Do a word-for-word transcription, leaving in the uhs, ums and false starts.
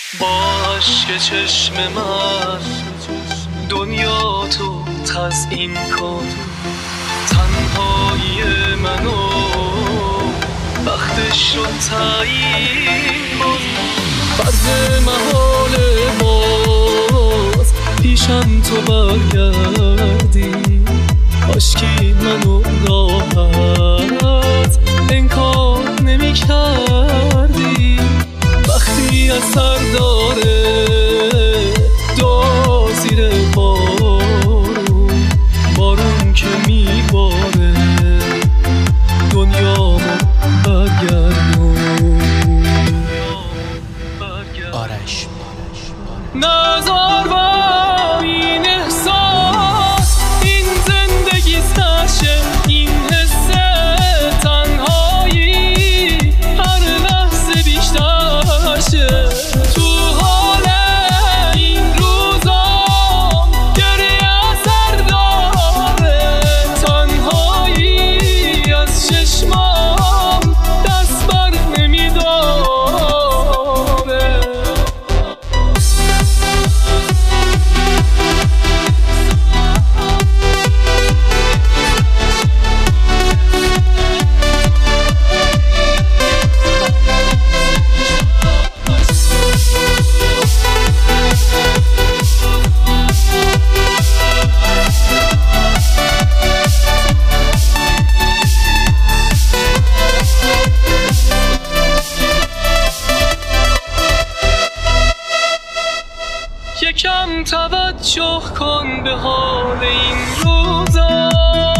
با عشق چشم من دنیا تو تزیین کن، تنهایی منو وقتش رو تعیین کن. فرض محال باز پیشم تو برگردی، کاشکی منو راحت انکار نمی کردی. وقتی از سر داره دعا زیر بارون، بارون که میباره دنیا برگردون. آرش نزار با این احساس، این زندگی سرشه، این حس تنهایی هر لحظه بیشتر شه. تو حال این روزا گریه اثر داره، تنهایی از چشمام دست بر نمیداره. یکم توجه کن به حال این روزا.